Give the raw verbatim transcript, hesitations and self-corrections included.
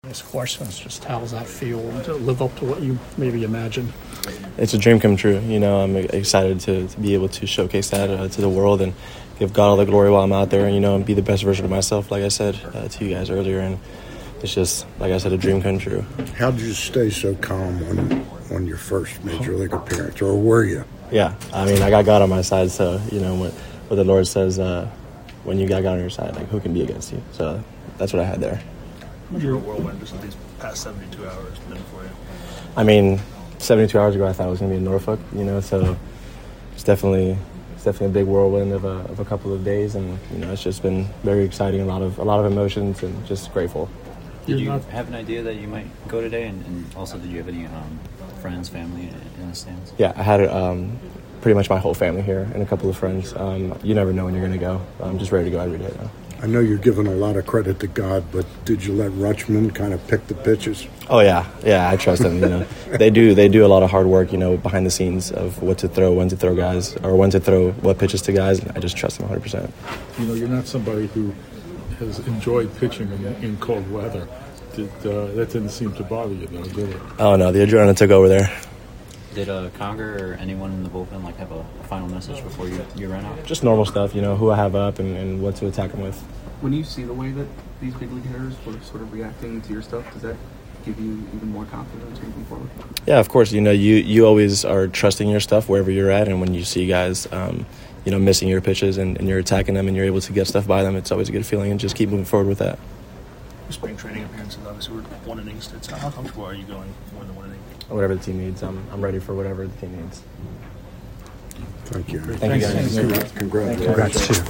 This horseman's just how does that feel to live up to what you maybe imagined? It's a dream come true. You know, I'm excited to, to be able to showcase that uh, to the world and give God all the glory while I'm out there, and, you know, and be the best version of myself, like I said uh, to you guys earlier. And it's just, like I said, a dream come true. How did you stay so calm on on your first major league appearance, or were you? Yeah, I mean, I got God on my side, so, you know, what, what the Lord says, uh, when you got God on your side, like, who can be against you? So that's what I had there. What's your whirlwind just these past seventy-two hours been for you? I mean, seventy-two hours ago, I thought I was going to be in Norfolk, you know, so it's definitely it's definitely a big whirlwind of a, of a couple of days, and, you know, it's just been very exciting, a lot of a lot of emotions, and just grateful. Did you have an idea that you might go today, and, and also did you have any um, friends, family in, in the stands? Yeah, I had um, pretty much my whole family here and a couple of friends. Um, you never know when you're going to go. I'm just ready to go every day now. I know you're giving a lot of credit to God, but did you let Rutschman kind of pick the pitches? Oh yeah, yeah, I trust them. You know, they do. They do a lot of hard work. You know, behind the scenes of what to throw, when to throw guys, or when to throw what pitches to guys. And I just trust them one hundred percent. You know, you're not somebody who has enjoyed pitching in, in cold weather. Did, uh, that didn't seem to bother you, though, did it? Oh no, the adrenaline took over there. Did uh, Conger or anyone in the bullpen like have a, a final message before you, you ran out? Just normal stuff. You know, who I have up and, and what to attack them with. When you see the way that these big league hitters were sort of reacting to your stuff, does that give you even more confidence moving forward? Yeah, of course. You know, you, you always are trusting your stuff wherever you're at, and when you see guys, um, you know, missing your pitches and, and you're attacking them and you're able to get stuff by them, it's always a good feeling, and just keep moving forward with that. Spring training appearances obviously were one innings. So how comfortable are you going more than one inning? Whatever the team needs, I'm I'm ready for whatever the team needs. Thank you. Thank you guys. Congratulations. Congrats.